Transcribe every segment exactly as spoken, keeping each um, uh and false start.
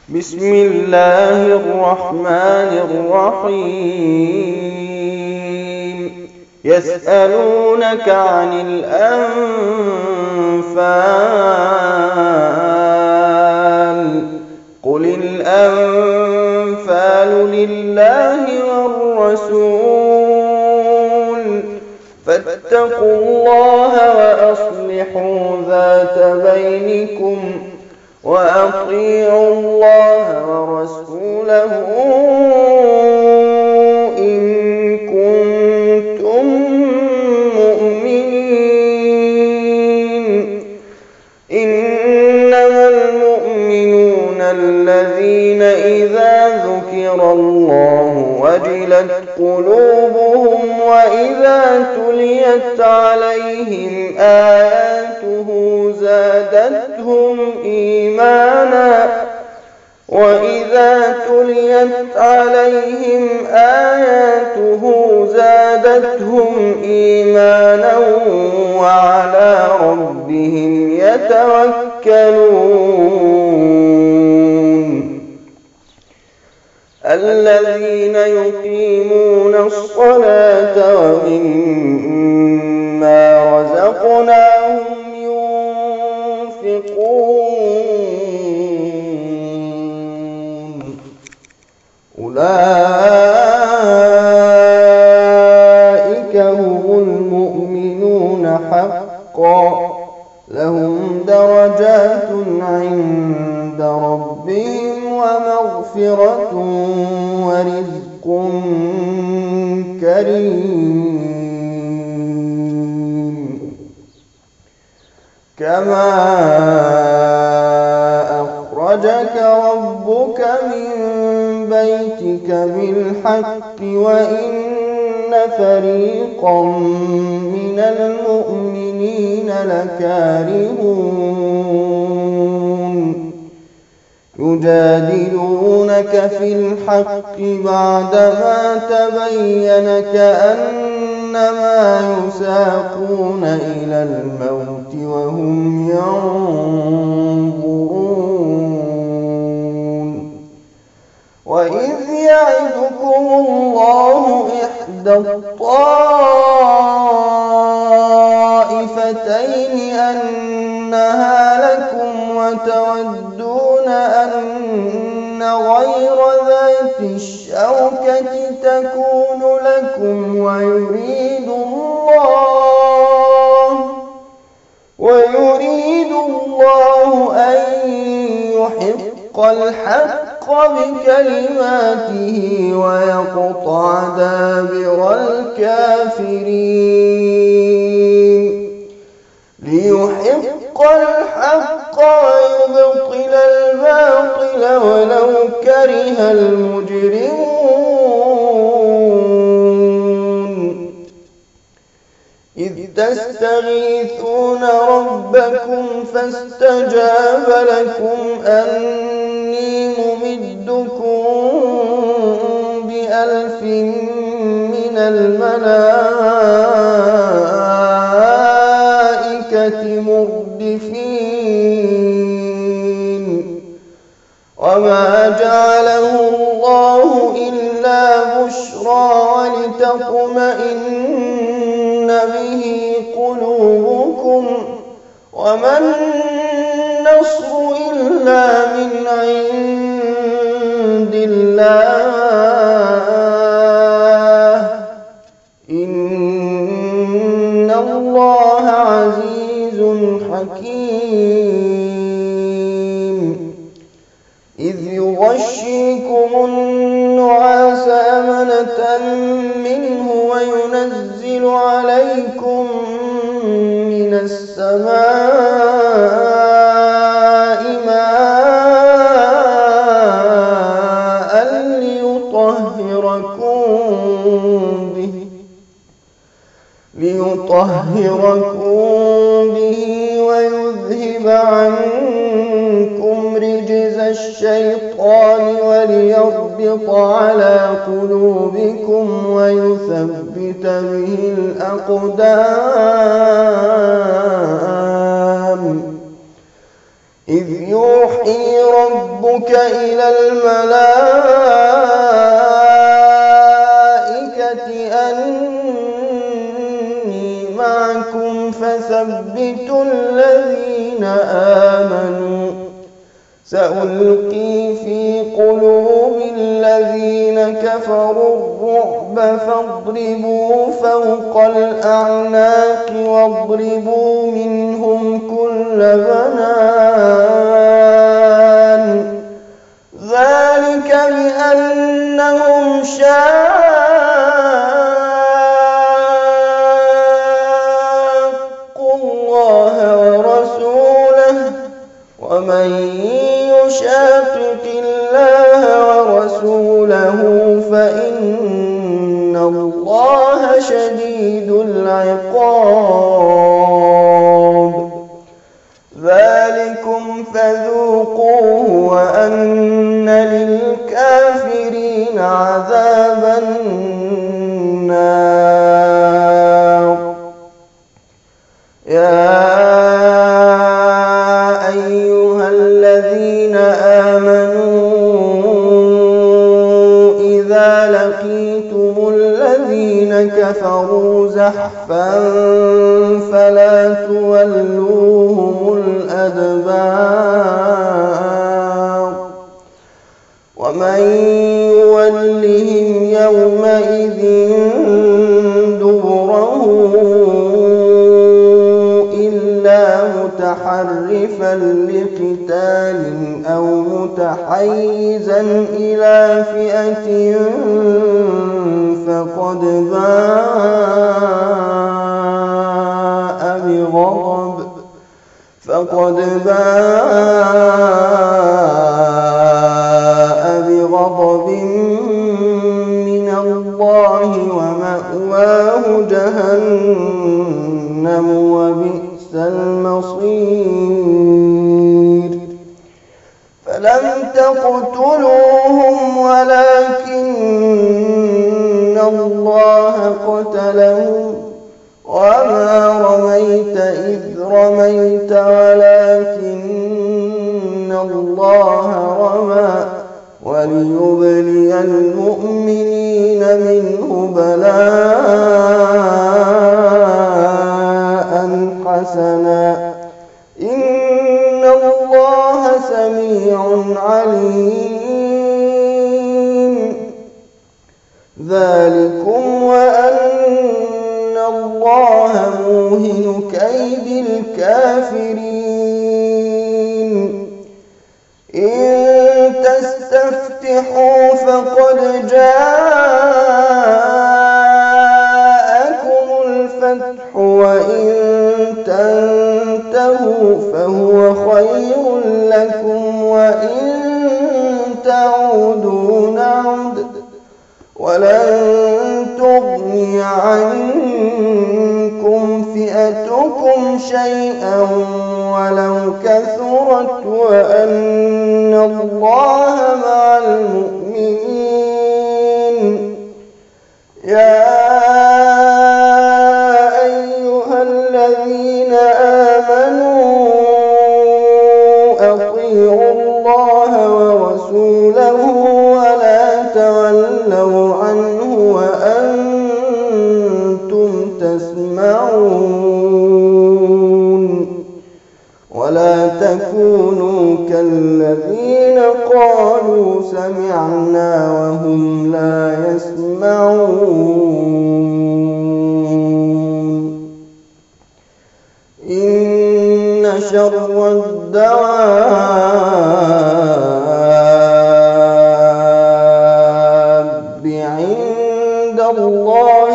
بسم الله الرحمن الرحيم يسألونك عن الأنفال قل الأنفال لله والرسول فاتقوا الله وأصلحوا ذات بينكم وأطيعوا الله ورسوله إن كنتم مؤمنين إنما المؤمنون الذين إذا ذكر الله وجلت قلوبهم وإذا تليت عليهم آياته زادتهم إيمانا وإذا تليت عليهم آياته زادتهم إيمانا وعلى ربهم يتوكلون الذين يقيمون الصلاة ومما رزقناهم ينفقون أولئك هم المؤمنون حقا لهم درجات عند ربهم ومغفرة ورزق كريم كما أخرجك ربك من بيتك بالحق وإن فريقا من المؤمنين لكارهون يجادلونك في الحق بعدما تبين كأنما يساقون إلى الموت وهم ينظرون وإذ يعدكم الله إحدى الطائفتين أنها لكم وتودون أن غير ذات الشوكة تكون لكم ويريد الله ويريد الله أن يحق الحق بكلماته ويقطع دابر الكافرين ليحق الحق ويبطل الباطل ولو كره المجرمون إذ تستغيثون ربكم فاستجاب لكم أني ممدكم بألف من الملائكة مردفين وما جعله الله إلا بشرى ولتطمئن به قلوبكم وما النصر إلا من عند الله إن الله عزيز حكيم إذ يغشيكم النعاس أمنة منه وينزل عليكم من السماء ماء ليطهركم به ليطهركم به ويذهب عنكم رجز الشيطان وليربط على قلوبكم ويثبت به الأقدام إذ يوحي ربك إلى الملائكة أني معكم فثبتوا الذين آمنوا سألقي في قلوب الذين كفروا الرعب فاضربوا فوق الأعناق واضربوا منهم كل بنان ذلك بأنهم شاقوا الله ورسوله ومن يشاقق الله ورسوله فإن الله شديد العقاب ذلكم فذوقوه وأن للكافرين عذاب النار يا أيها الذين آمنوا إذا لقيتم الذين كفروا زحفا فلا تولوهم الأدبار ومن يولهم يومئذ دبره إلا متحرفا لقتال أو متحيزا إلى فئة فقد باء بغضب فقد باء بغضب من الله ومأواه جهنم وبئس المصير فلم تقتلوهم ولكن الله قتلهم وما رميت إذ رميت ولكن الله رمى وليبلي المؤمنين منه بلاء حسنا إن الله سميع عليم ذلكم وأن الله موهن كيد الكافرين إن تستفتحوا فقد جاءكم الفتح وإن تنتهوا فهو خير لكم وإن تعودوا نعد ولن تغني عنكم فئتكم شيئا ولو كثرت وأن الله مع المؤمنين يا أيها الذين آمنوا أطيعوا الله ورسوله ولا تولوا عنه وأنتم تسمعون ولا تكونوا كالذين قالوا سمعنا وهم لا يسمعون إن شر الدواب عند الله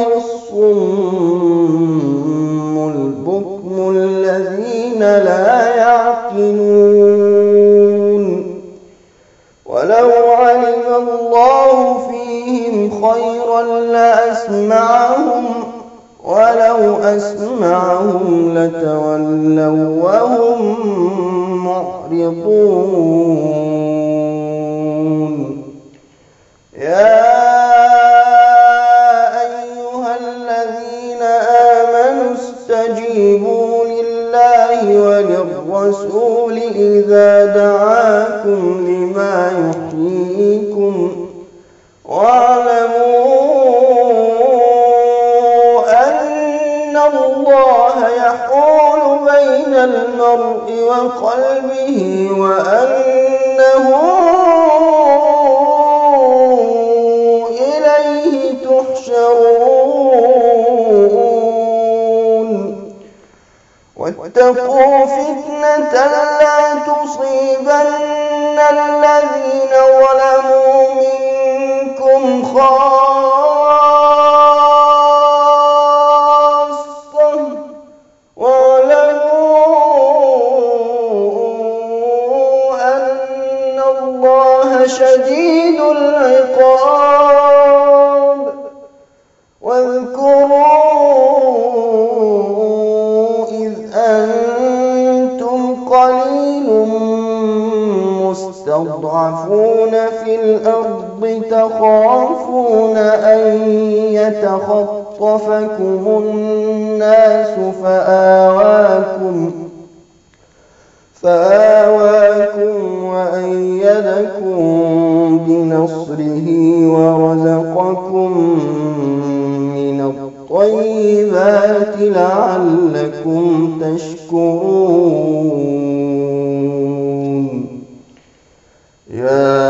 الصم البكم الذين لا يعقلون ولو علم الله فيهم خيرا لأسمعهم ولو أسمعهم لتولوا وهم معرضون يا أيها الذين آمنوا استجيبوا لله وللرسول إذا إذا دعاكم لما يحييكم واعلموا أن الله يحول بين المرء وقلبه وأنه إليه تحشرون واتقوا فتنة لا تصيبن الذين ظلموا منكم خاصة واعلموا أن الله شديد العقاب واذكروا إذ أنتم قليل مستضعفون في الأرض تخافون أن يتخطفكم الناس فآواكم فآواكم وأيدكم بنصره ورزقكم من الطيبات لعلكم تشكرون. يا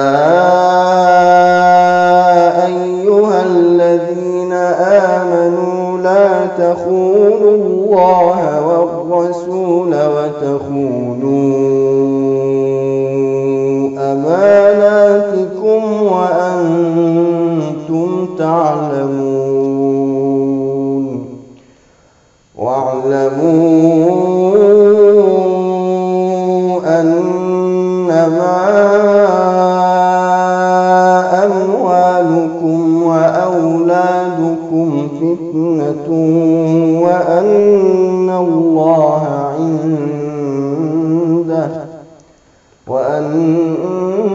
أيها الذين آمنوا لا تخونوا الله والرسول وتخونوا أماناتكم وأنتم تعلمون واعلموا أنما أموالكم وأولادكم فتنة وأن الله عنده وأن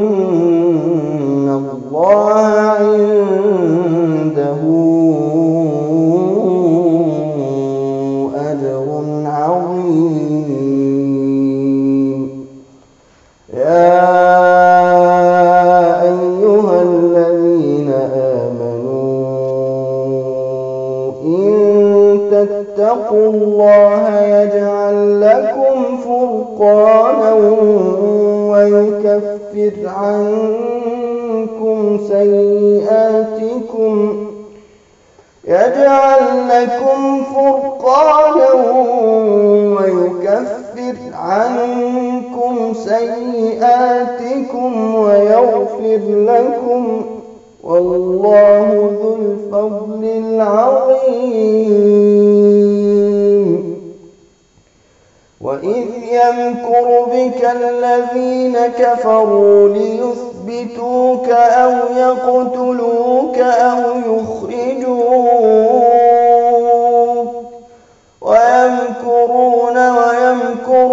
الله عنده أجر عظيم. يا أيها الذين آمنوا إن تتقوا الله يجعل لكم فرقانا ويكفر عنكم سيئاتكم يجعل لكم فرقانا ويكفر عنكم سيئاتكم ويغفر لكم والله ذو الفضل العظيم. وإذ يمكر بك الذين كفروا ليثبتوك أو يقتلوك أو يخرجوك ويمكرون ويمكر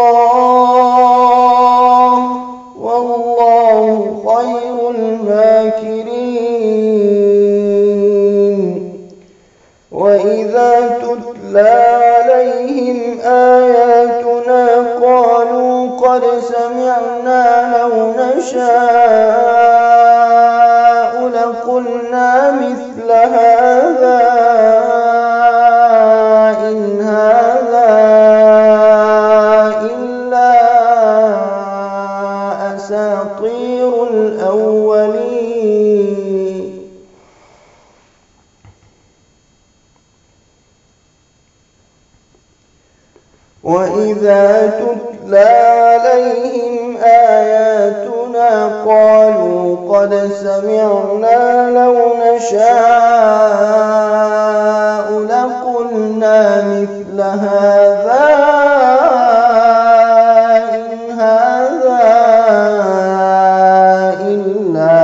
الله والله خير الماكرين. وإذا تتلى عليهم آياتنا قالوا قد سمعنا لو نشاء لقلنا مثل هذا إن هذا إلا أساطير الأولين. وإذا تتلى عليهم آياتنا قالوا قد سمعنا لو نشاء لقلنا مثل هذا إن هذا إلا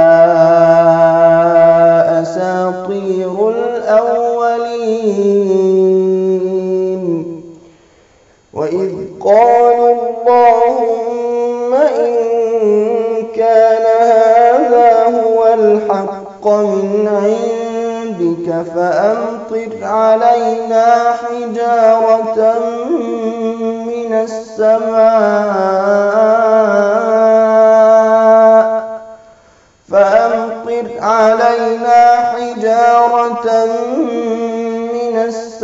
أساطير الأولين. وإذ قالوا اللهم إن كان هذا هو الحق من عندك فأمطر علينا حجارة من السماء السماء فأمطر علينا حجارة من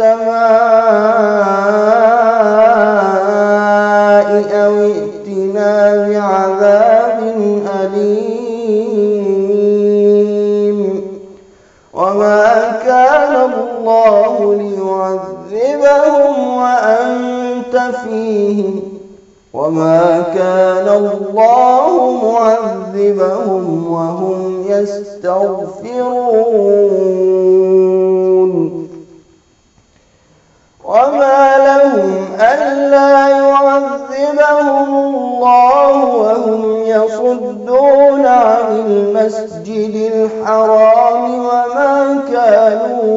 السماء أو ائتنا بعذاب أليم وما كان الله ليعذبهم وأنت فيهم وما كان الله معذبهم وهم يستغفرون وما لهم ألا يعذبهم الله وهم يصدون عن المسجد الحرام وما كانوا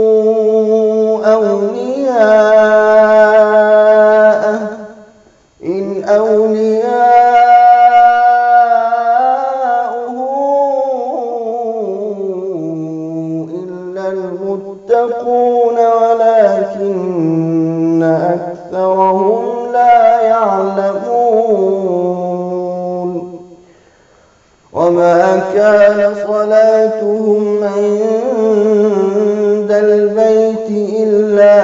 أولياءه إن أولياؤه إلا المتقون ولكن أكثرهم لا يعلمون وما كان صلاتهم عند البيت إلا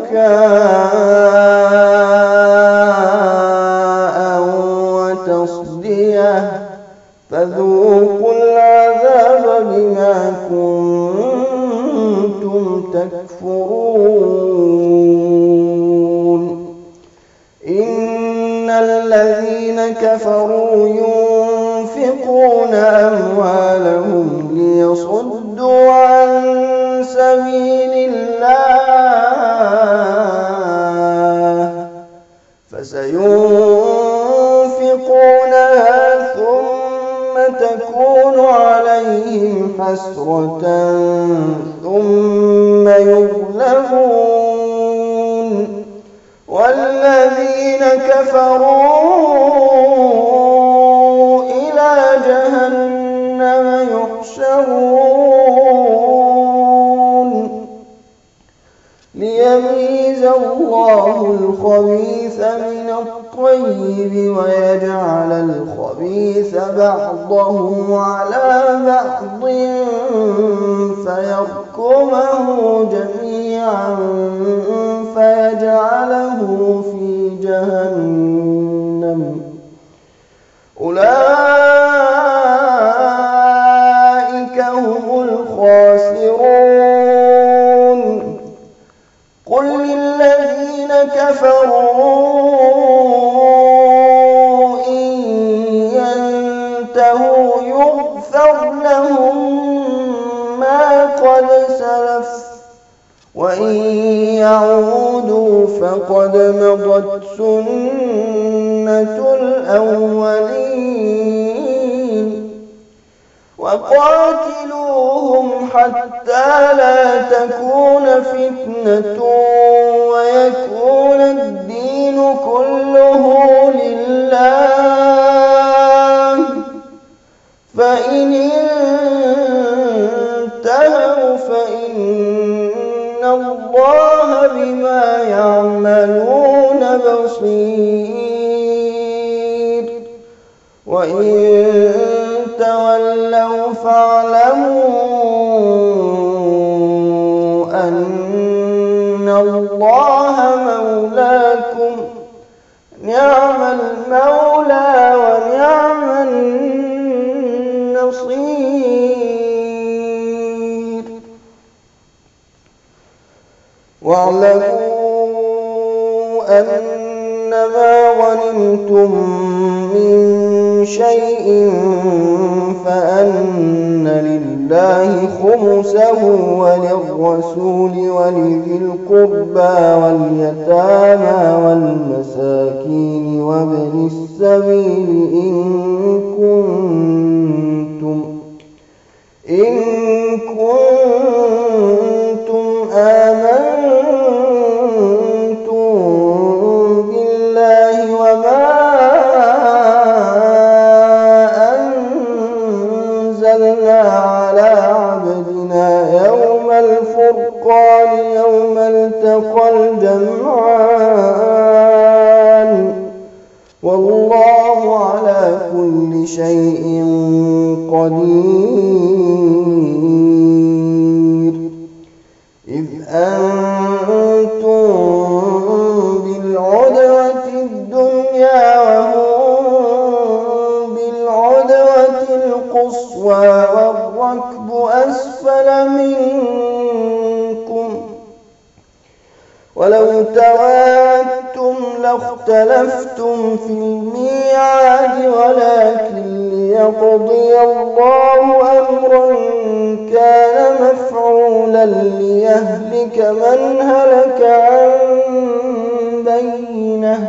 مكاء وتصدية فذوقوا العذاب بما كنتم تكفرون إن الذين كفروا ينفقون أموالهم ليصدوا عن سبيل الله فسينفقونها ثم تكون عليهم حسرة ثم يغلبون والذين كفروا إلى جهنم يحشرون ليميز الله الخبيث من الطيب ويجعل الخبيث بعضه على بعض فيركمه جميعا فيجعله في جهنم أولئك هم الخاسرون قل للذين كفروا إن ينتهوا يغفر لهم ما قد سلف وإن يعودوا فقد مضت سنة الأولين وقاتلوهم حتى لا تكون فتنة ويكون الدين كله لله فإن انتهوا فإن الله بما يعملون بصير وإن تولوا فاعلموا أن الله مولاكم نعم المولى ونعم النصير واعلموا أنما غنمتم من شيء فأن لله خمسه وللرسول ولذي القربى واليتامى والمساكين وابن السبيل إن كنتم إن كنتم آمنتم بالله وما على عبدنا يوم الفرقان يوم التقى الجمعان شيء قدير إذ أنتم بالعدوة الدنيا وهم بالعدوة القصوى والركب أسفل منكم ولو تواعدتم لاختلفتم في الميعاد ولكن ليقضي الله أمرا كان مفعولا ليهلك من هلك عن بينة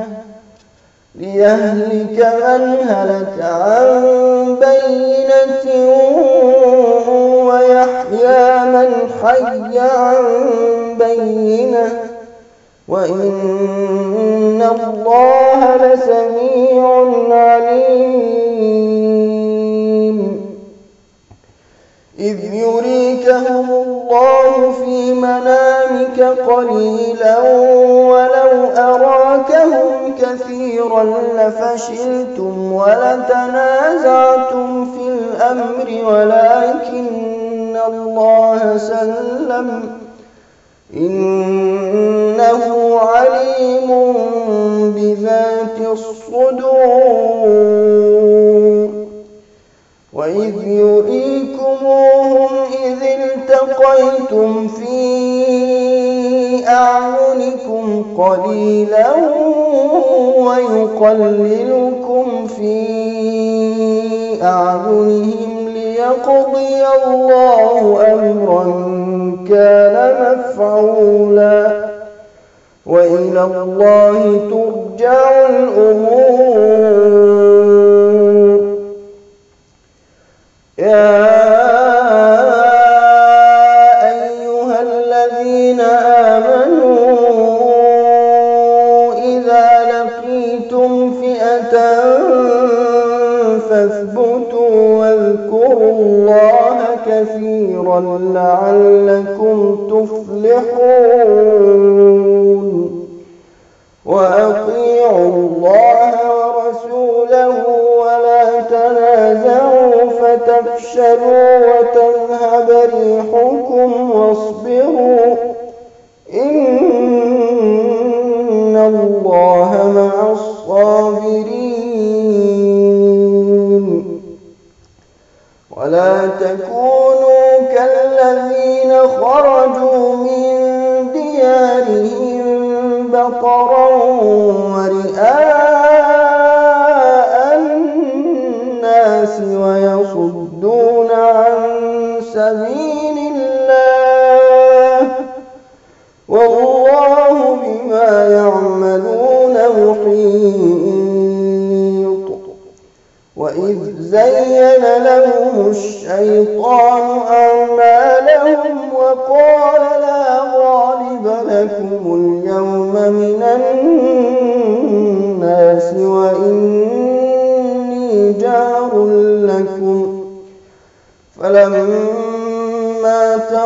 ليهلك من هلك عن بينة ويحيى من حي عن بينة وإن الله لسميع عليم إذ يريكهم الله في منامك قليلا ولو أراكهم كثيرا لفشلتم ولتنازعتم في الأمر ولكن الله سلم إنه عليم بذات الصدور وإذ يريكموهم إذ التقيتم في أعينكم قليلا ويقللكم في أعينهم ليقضي الله أمرا كان مفعولا وإلى الله ترجع الأمور يا أيها الذين آمنوا إذا لقيتم فئة فاثبتوا واذكروا الله كثيرا لعلكم تفلحون وأطيعوا الله ورسوله ولا تنازعوا فتفشلوا وتذهب ريحكم واصبروا إن الله مع الصابرين ولا تكونوا كالذين خرجوا من ديارهم بطرا ورئاء الناس ويصدون عن سبيل الله والله بما يعملون محيط وإذ زين لهم الشيطان أعمالهم وقال لا غالب لكم اليوم من الناس وإني جار لكم فلما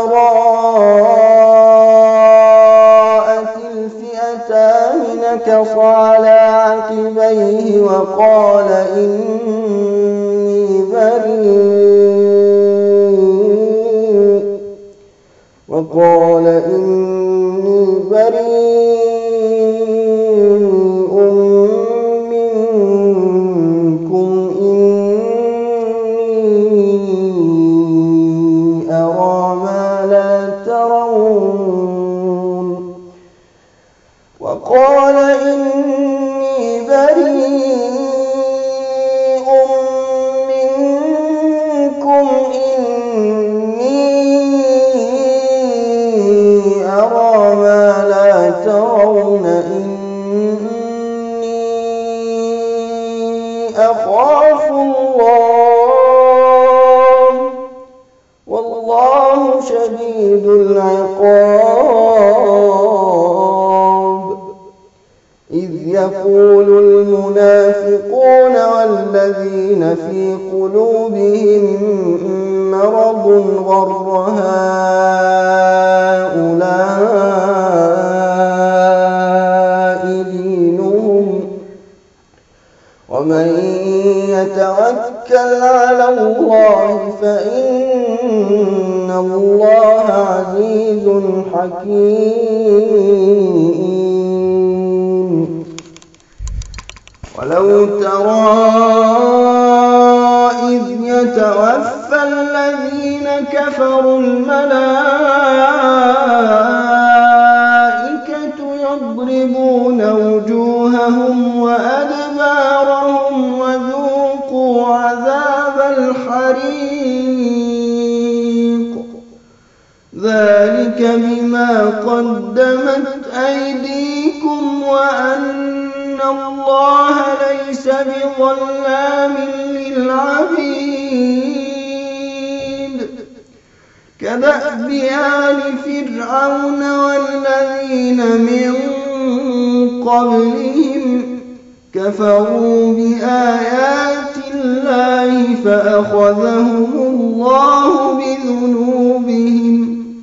تراءت الفئتان نكص على عقبيه وقال إني بريء وقال إني بريء منكم إني أرى ما لا ترون وقال إني بريء منكم إني أرى ما لا ترون إني أخاف الله والله شديد العقاب إذ يقول المنافقون والذين في قلوبهم مرض غر هؤلاء دينهم ومن يتوكل توكل على الله فإن الله عزيز حكيم. ولو ترى إذ يتوفى الذين كفروا الملائكة يضربون وجوههم وأدبارهم وذوقوا عذاب الحريق ذلك بما قدمت أيديكم وأن الله ليس بظلام للعبيد. كدأب آل فرعون والذين من قبلهم كفروا بآيات الله فأخذهم الله بذنوبهم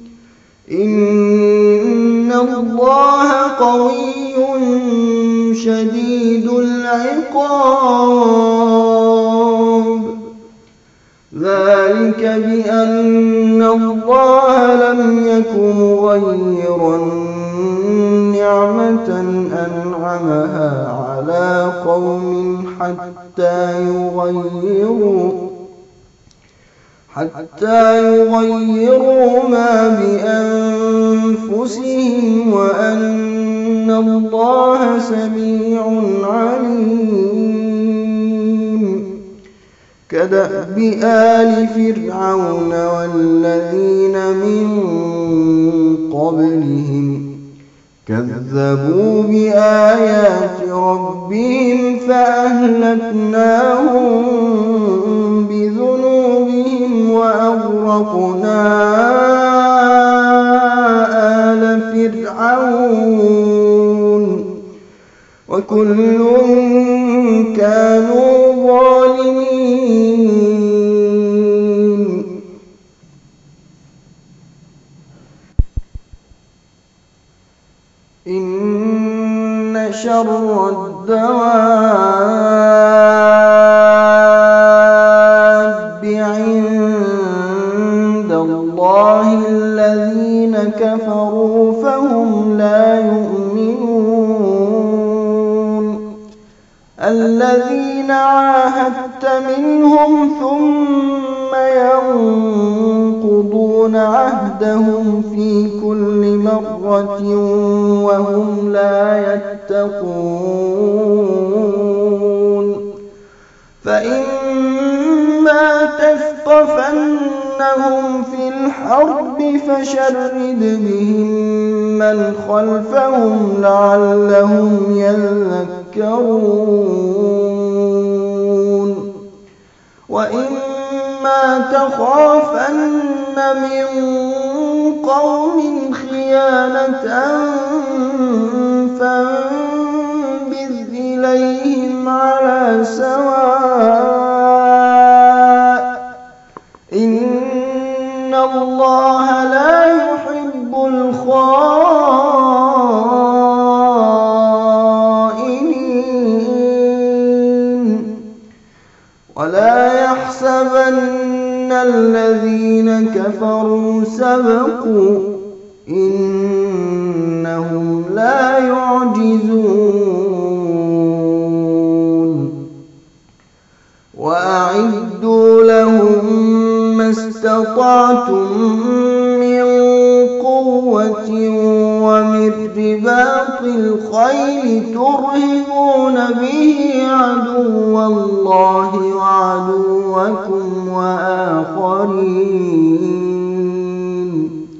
إن الله قوي شديد العقاب. ذلك بأن الله لم يك مغيرا نعمة أنعمها على قوم حتى يغيروا حتى يغيروا ما بأنفسهم وأن الله سميع عليم. كدأب آل فرعون والذين من قبلهم كذبوا بآيات ربهم فأهلكناهم بذنوبهم وأغرقنا آل فرعون وكل كانوا ظالمين. إن شر الدواب عند الله الذين كفروا فهم لا يؤمنون. الذين عاهدت منهم ثم ينقضون عهدهم في كل مرة وهم لا يتقون. فإما تثقفنهم في الحرب فشرد بهم من خلفهم لعلهم يذكرون. وإما تخافن من قوم خيانة فانبذ إليهم على سواء إن الله لا يحب الخائنين. ولا يحسبن الذين كفروا سبقوا إنهم لا يعجزون. وأعدوا لهم ما استطعتم من قوة ومن رباط الخيل ترهبون به عدو الله وعدوكم وآخرين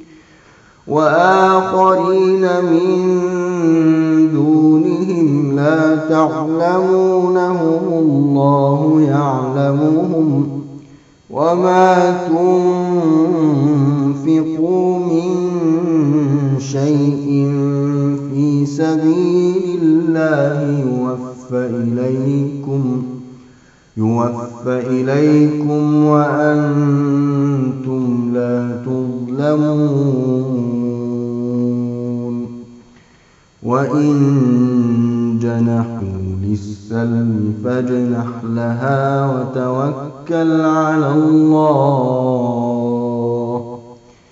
وآخرين من دونهم لا تعلمونهم الله يعلمهم وما تنفقوا من شيء في سبيل الله يوفى إليكم يوفى إليكم وأنتم لا تظلمون. وإن جنحوا للسلم فاجنح لها وتوكل وتوكل على الله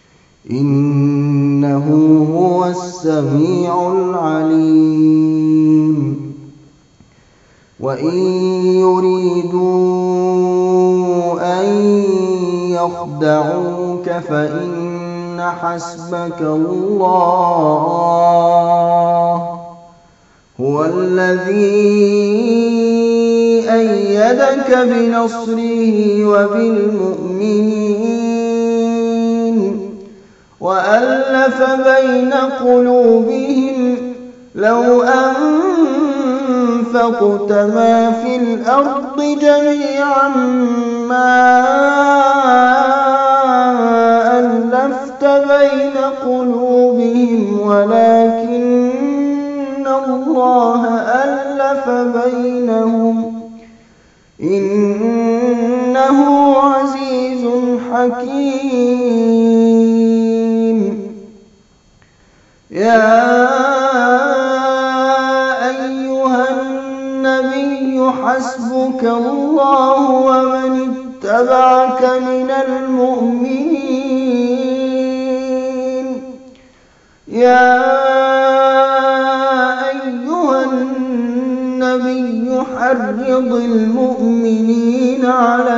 إنه هو السميع العليم. وإن يريدوا أن يخدعوك فإن حسبك الله هو الذي أيدك بنصره وبالمؤمنين وألف بين قلوبهم لو أنفقت ما في الأرض جميعا ما ألفت بين قلوبهم ولكن الله ألف بينهم إنه عزيز حكيم. يا أيها النبي حسبك الله ومن اتبعك من المؤمنين. يا أيها النبي حرض المؤمنين على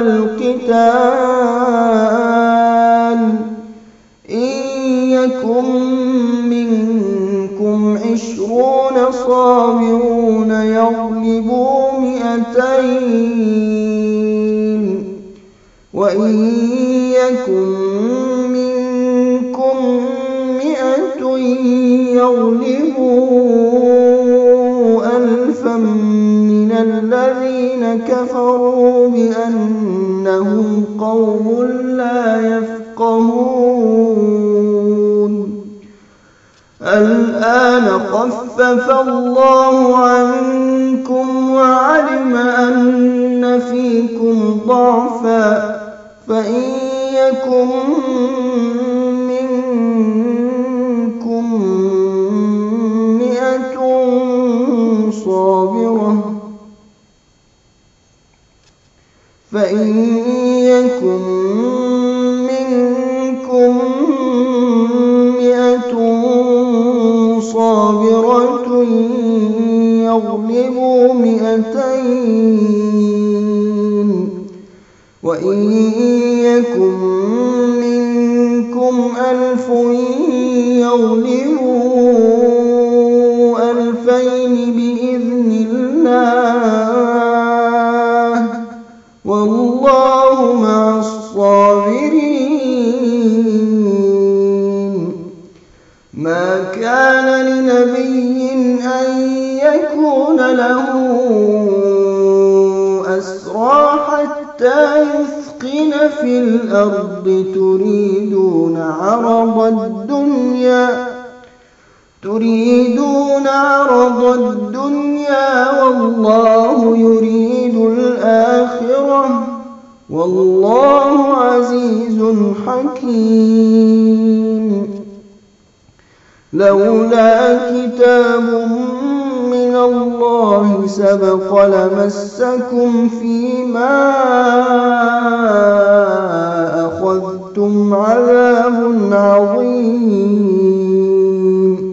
القتال إن يكن منكم عشرون صابرون يغلبوا مئتين وإن يكن منكم مئة يغلبوا ألفا من الذين كفروا بأنهم قوم لا يفقهون. الآن خفف الله عنكم وعلم أن فيكم ضعفا فإن يكن منكم مئة صابرة فإن يكن منكم مئة صابرة يغلبوا مئتين وإن يكن منكم ألف يغلبوا ألفين بإذن الله والله مع الصابرين. ما كان لنبي أن يكون له أسرى حتى يثخن في الأرض تريدون عرض الدنيا تريدون عرض الدنيا والله يريد الآخرة والله عزيز حكيم. لولا كتاب من الله سبق لمسكم فيما أخذتم عذاب عظيم.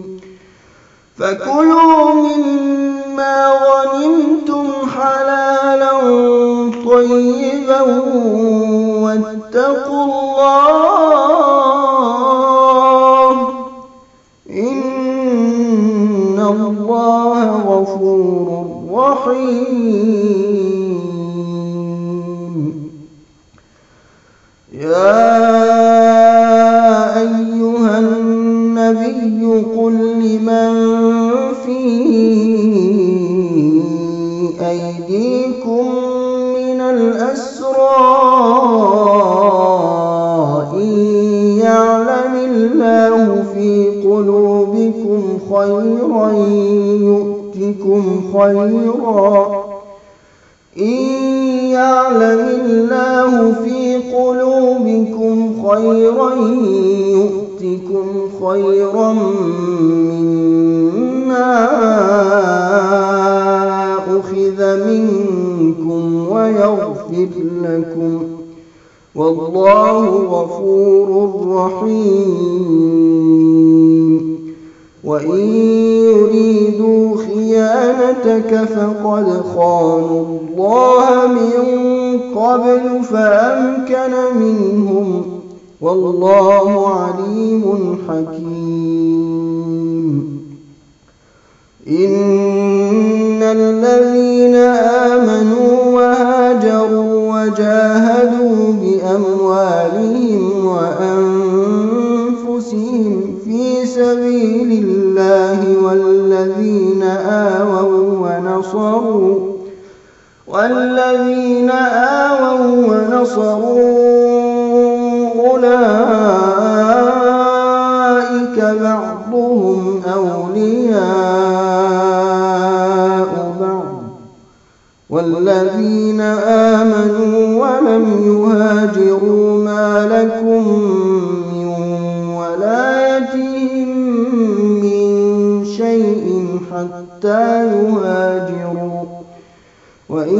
فكلوا مما غنمتم حلالا طيبا واتقوا الله إن الله غفور رحيم. يا أيها النبي قل لمن في أيديكم من الأسرى إن يعلم الله في قلوبكم خيرا يؤتكم خيرا إن يعلم الله في قلوبكم خيرا يؤتكم خيرا مما أخذ منكم ويغفر لكم والله غفور رحيم. وإن يريدوا خيانتك فقد خانوا الله من قبل فأمكن منهم، والله عليم حكيم. إن الذين آمنوا وهاجروا وجاهدوا بأموالهم وأنفسهم في سبيل الله والذين آووا ونصروا والذين آووا ونصروا أولئك بعضهم أولياء بعض، والذين آمنوا ولم يهاجروا ما لكم من ولايتهم من شيء حتى يهاجروا، وإن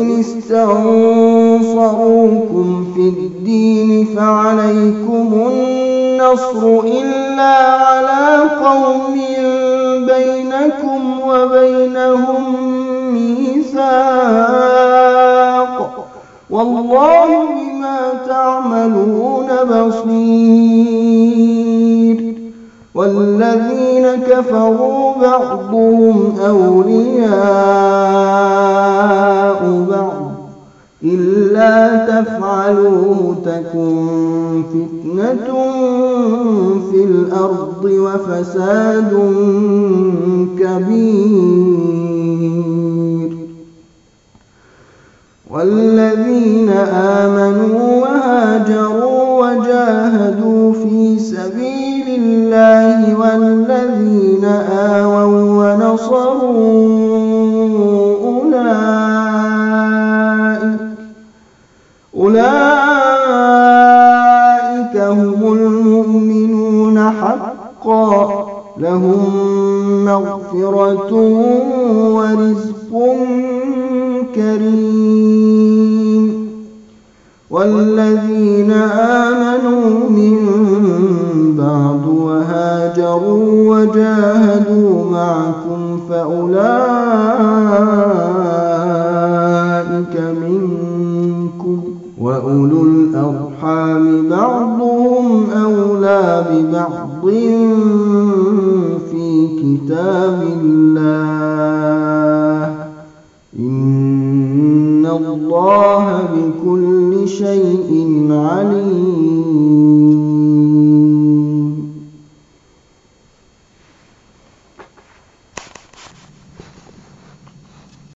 استنصروكم في الدين فعليكم النصر إلا على قوم بينكم وبينهم ميثاق، والله بما تعملون بصير. والذين كفروا بعضهم أولياء بعض إلا تفعلوه تكن فتنة في الأرض وفساد كبير. والذين آمنوا وهاجروا وجاهدوا في سبيل الله والذين آووا ونصروا أولئك أولئك هم المؤمنون حقا، لهم مغفرة ورزق كريم. والذين آمنوا من بعد وهاجروا وجاهدوا معكم فأولئك منكم، وأولو الأرحام بعضهم أولى ببعض في كتاب الله، إن الله بكل شيء عليم.